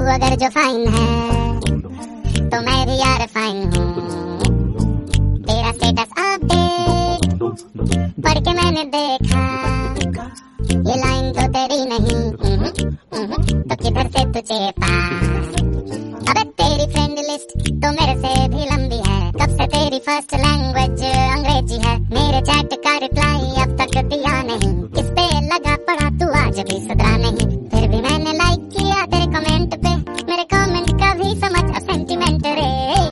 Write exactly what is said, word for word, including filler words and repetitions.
अगर जो फाइन है तो मैं भी यार फाइन हूँ। तेरा स्टेटस अपडेट पढ़ के मैंने देखा, ये लाइन तो तेरी नहीं, तो किधर से तुझे पा। अबे तेरी फ्रेंड लिस्ट तो मेरे से भी लंबी है, कब से तेरी फर्स्ट लैंग्वेज अंग्रेजी है। मेरे चैट का रिप्लाई